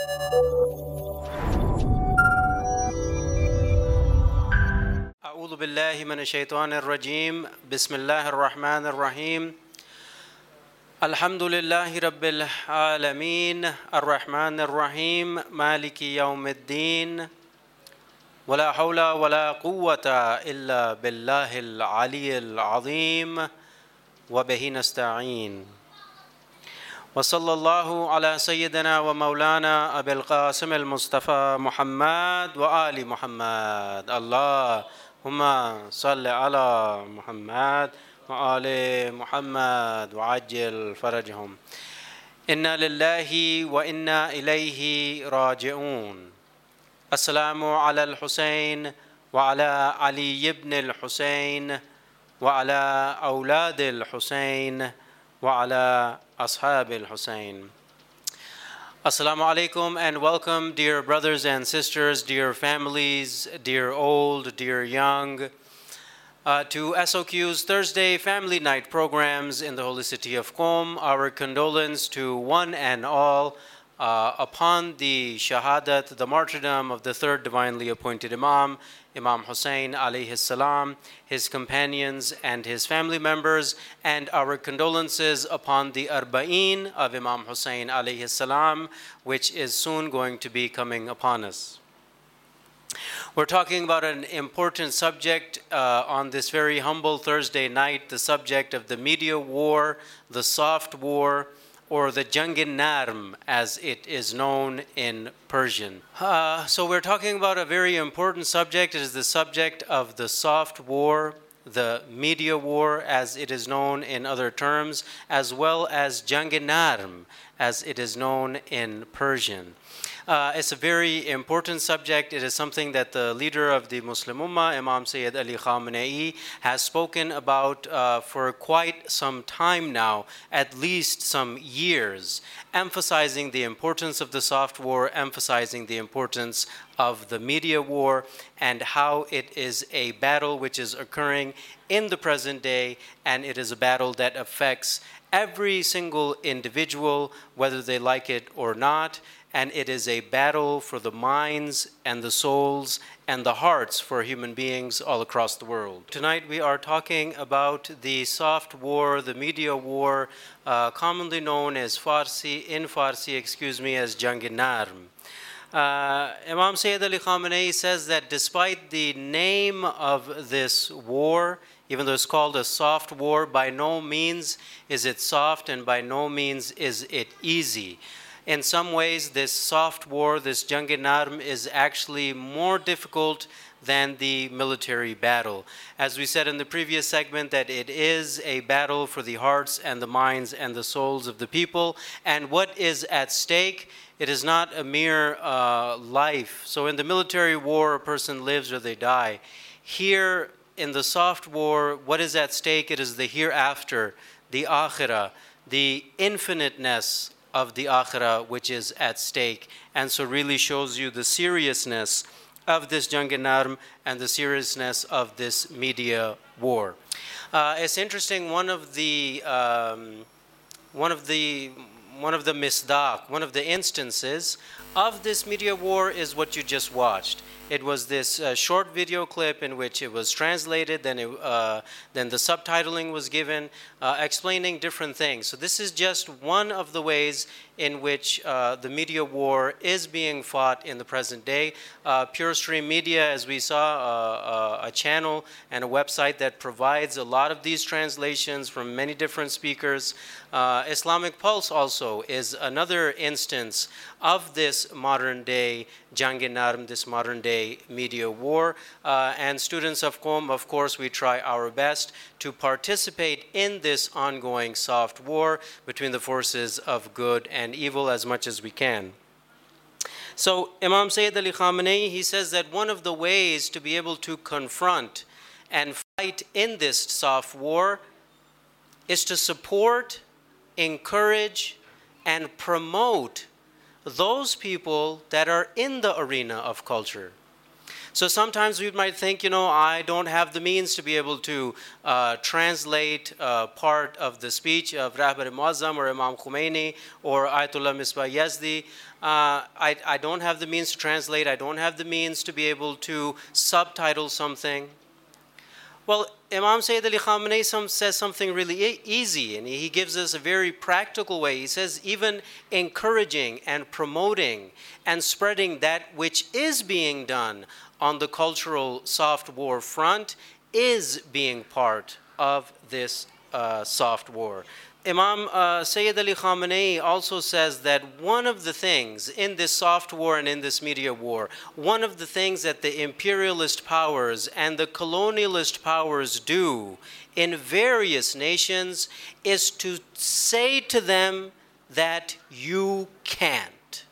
أعوذ بالله من الشيطان الرجيم بسم الله الرحمن الرحيم الحمد لله رب العالمين الرحمن الرحيم مالك يوم الدين ولا حول ولا قوة إلا بالله العلي العظيم وبه نستعين وصلى الله على سيدنا ومولانا أبي القاسم المصطفى محمد وآل محمد اللهم صل على محمد وآل محمد وعجل فرجهم إنا لله وإنا إليه راجعون السلام على الحسين وعلى علي بن الحسين وعلى أولاد الحسين وعلى أصحاب الحسين. Assalamu alaikum and welcome, dear brothers and sisters, dear families, dear old, dear young, to SOQ's Thursday Family Night programs in the holy city of Qom. Our condolence to one and all upon the shahadat, the martyrdom of the third divinely appointed Imam, Imam Hussein alayhi salam, his companions and his family members, and our condolences upon the Arba'een of Imam Hussein alayhi salam, which is soon going to be coming upon us. We're talking about an important subject on this very humble Thursday night, the subject of the media war, the soft war, or the Jang-e-Narm, as it is known in Persian. So we're talking about a very important subject. It is the subject of the soft war, the media war, as it is known in other terms, as well as Jang-e-Narm, as it is known in Persian. It's a very important subject. It is something that the leader of the Muslim Ummah, Imam Sayyid Ali Khamenei, has spoken about for quite some time now, at least some years, emphasizing the importance of the soft war, emphasizing the importance of the media war, and how it is a battle which is occurring in the present day, and it is a battle that affects every single individual, whether they like it or not. And it is a battle for the minds and the souls and the hearts for human beings all across the world. Tonight we are talking about the soft war, the media war, commonly known as Farsi, as Jang-e-Narm. Imam Sayyid Ali Khamenei says that despite the name of this war, even though it's called a soft war, by no means is it soft and by no means is it easy. In some ways, this soft war, this Jang-e-Narm, is actually more difficult than the military battle. As we said in the previous segment, that it is a battle for the hearts and the minds and the souls of the people. And what is at stake? It is not a mere life. So in the military war, a person lives or they die. Here, in the soft war, what is at stake? It is the hereafter, the akhirah, the infiniteness of the akhirah which is at stake, and so really shows you the seriousness of this Jang-e-Narm and the seriousness of this media war. It's interesting. One of the misdaq, one of the instances of this media war is what you just watched. It was this short video clip in which it was translated, then the subtitling was given, explaining different things. So this is just one of the ways in which the media war is being fought in the present day. Pure Stream Media, as we saw, a channel and a website that provides a lot of these translations from many different speakers. Islamic Pulse also is another instance of this modern day Jang-e-Narm, this modern day media war. And students of Qom, of course, we try our best to participate in this ongoing soft war between the forces of good and evil as much as we can. So Imam Sayyid Ali Khamenei, he says that one of the ways to be able to confront and fight in this soft war is to support, encourage, and promote those people that are in the arena of culture. So sometimes we might think, I don't have the means to be able to translate part of the speech of Rahbar Muazzam or Imam Khomeini or Ayatollah Misbah Yazdi. I don't have the means to translate. I don't have the means to be able to subtitle something. Well, Imam Sayyid Ali Khamenei says something really easy, and he gives us a very practical way. He says even encouraging and promoting and spreading that which is being done on the cultural soft war front is being part of this soft war. Imam Sayyid Ali Khamenei also says that one of the things in this soft war and in this media war, one of the things that the imperialist powers and the colonialist powers do in various nations is to say to them that you can't.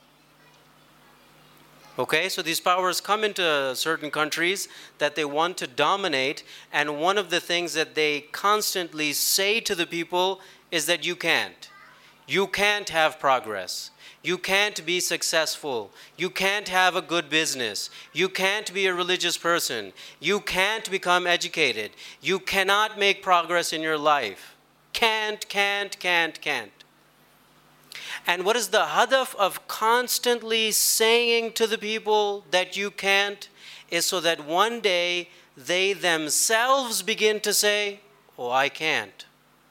Okay, so these powers come into certain countries that they want to dominate, and one of the things that they constantly say to the people is that you can't. You can't have progress. You can't be successful. You can't have a good business. You can't be a religious person. You can't become educated. You cannot make progress in your life. Can't. And what is the hadaf of constantly saying to the people that you can't is so that one day they themselves begin to say, oh, I can't.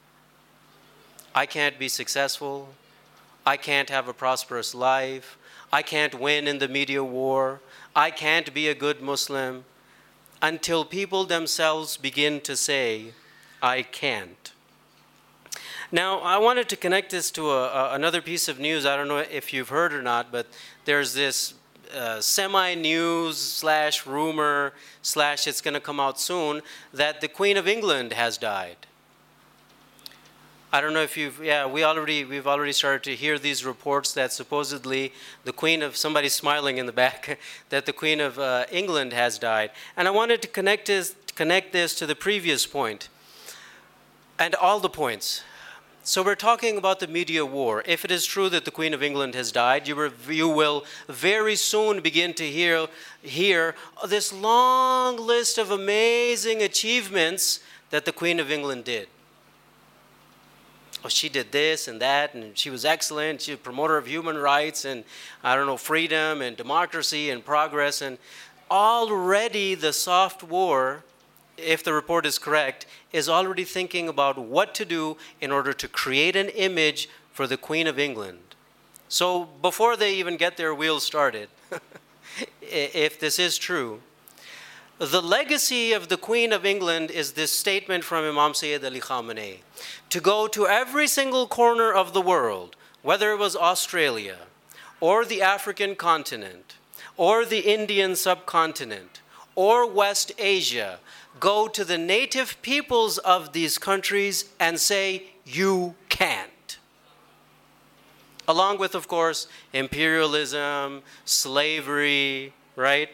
I can't be successful. I can't have a prosperous life. I can't win in the media war. I can't be a good Muslim. Until people themselves begin to say, I can't. Now, I wanted to connect this to another piece of news. I don't know if you've heard or not, but there's this semi-news / rumor / it's going to come out soon that the Queen of England has died. I don't know if we've already started to hear these reports that supposedly the Queen of, somebody's smiling in the back, that the Queen of England has died. And I wanted to connect this to the previous point and all the points. So we're talking about the media war. If it is true that the Queen of England has died, you will very soon begin to hear this long list of amazing achievements that the Queen of England did. Oh, she did this and that, and she was excellent. She was a promoter of human rights and, freedom and democracy and progress. And already the soft war, if the report is correct, is already thinking about what to do in order to create an image for the Queen of England. So before they even get their wheels started, if this is true, the legacy of the Queen of England is this statement from Imam Sayyid Ali Khamenei, to go to every single corner of the world, whether it was Australia, or the African continent, or the Indian subcontinent, or West Asia, go to the native peoples of these countries and say, you can't. Along with, of course, imperialism, slavery, right?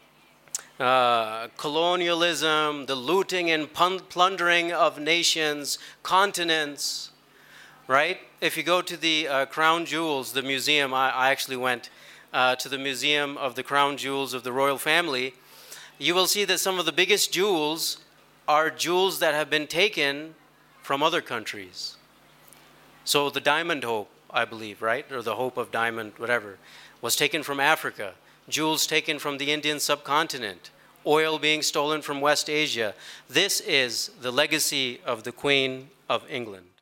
Colonialism, the looting and plundering of nations, continents, right? If you go to the Crown Jewels, the museum, I actually went to the Museum of the Crown Jewels of the Royal Family, you will see that some of the biggest jewels are jewels that have been taken from other countries. So the Diamond Hope, I believe, right? Or the Hope of Diamond, whatever, was taken from Africa. Jewels taken from the Indian subcontinent, oil being stolen from West Asia. This is the legacy of the Queen of England.